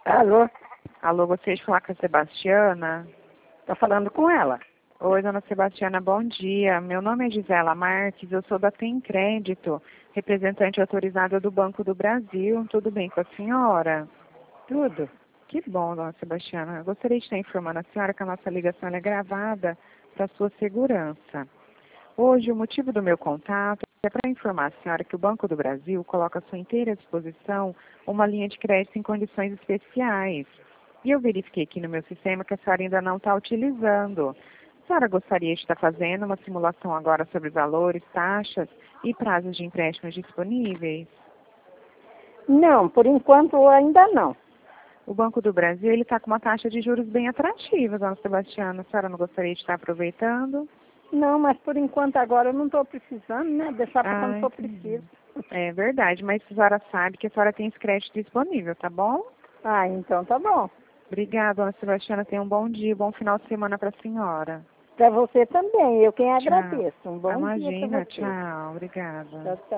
Alô? Alô, gostaria de falar com a Sebastiana? Tô falando com ela. Oi, dona Sebastiana, bom dia. Meu nome é Gisela Marques, eu sou da Tem Crédito, representante autorizada do Banco do Brasil. Tudo bem com a senhora? Tudo. Que bom, dona Sebastiana. Eu gostaria de estar informando a senhora que a nossa ligação é gravada para sua segurança. Hoje, o motivo do meu contato é para informar a senhora que o Banco do Brasil coloca à sua inteira disposição uma linha de crédito em condições especiais. E eu verifiquei aqui no meu sistema que a senhora ainda não está utilizando. A senhora gostaria de estar fazendo uma simulação agora sobre valores, taxas e prazos de empréstimos disponíveis? Não, por enquanto ainda não. O Banco do Brasil está com uma taxa de juros bem atrativa, dona Sebastiana. A senhora não gostaria de estar aproveitando? Não, mas por enquanto agora eu não estou precisando, né? Deixar para quando for Entendi. preciso. É verdade, mas a senhora sabe que a senhora tem esse crédito disponível, tá bom? Ah, então tá bom. Obrigada, dona Sebastiana. Tenha um bom dia, bom final de semana para a senhora. Para você também, eu quem Tchau. agradeço. Um bom dia para Imagina, você. tchau. Obrigada. Tchau, tchau.